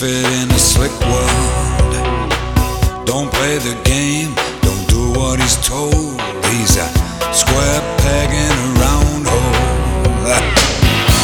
fit in a slick world. Don't play the game, don't do what he's told. He's a square peg in a round hole.